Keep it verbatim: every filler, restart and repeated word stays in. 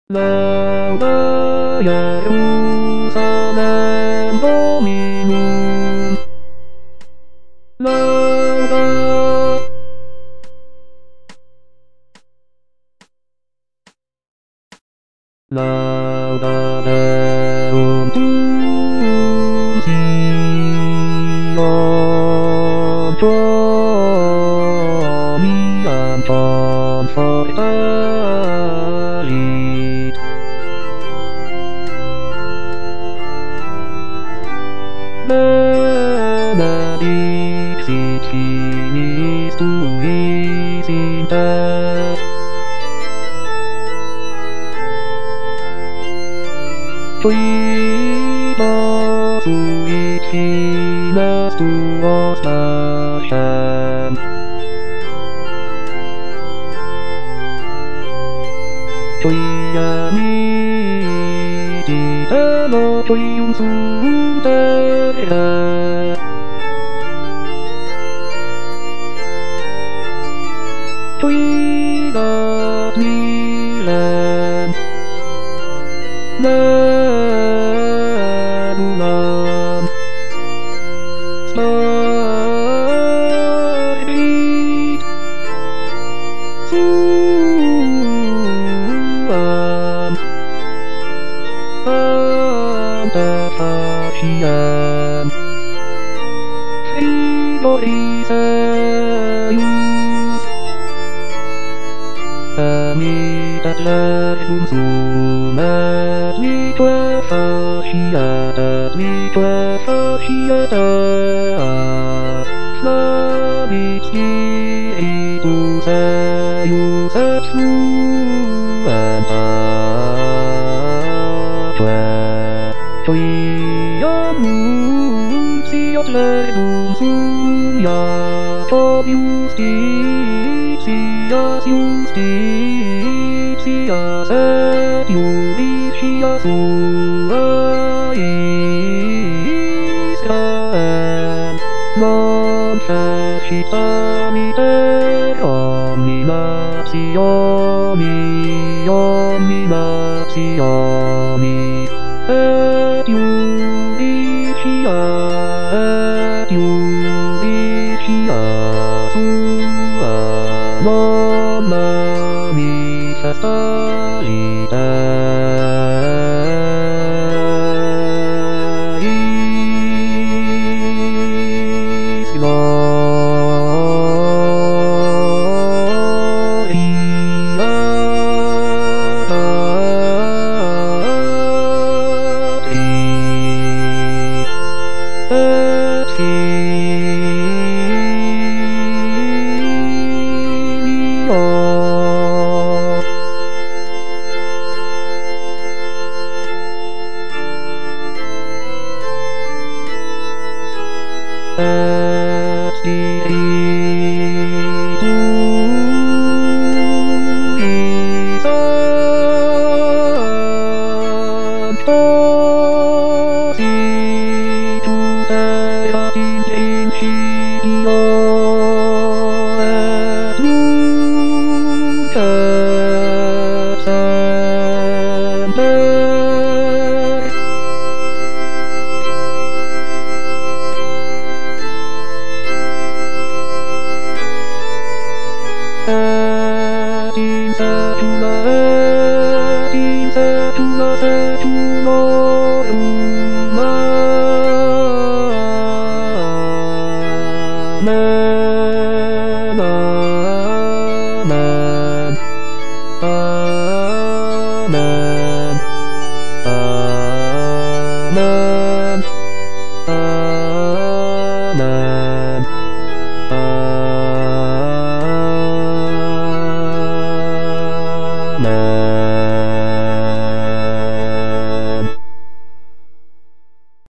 Lauda Jerusalem Dominum. Lauda. Lauda Deum Tuum Sion Jomiam Confortarit. Benedictit finis tuis inter Quida sunt fines tuos nascem. Quia mitit eloquium sunt terre. Quidat milem nebulam starit suam ante faciem frigoris eius amitat lebum sum et lique faciet et lique faciet flabit spiritus eius et fluent atque quia nuntiat lebum sum Jacob justitias justitias et judicia sua Israel non fecit amiter omninazioni omninazioni et judicia et judicia sua non manifestarit eis gloria Patri et Filio et Spiritui Sancto sicut erat in principio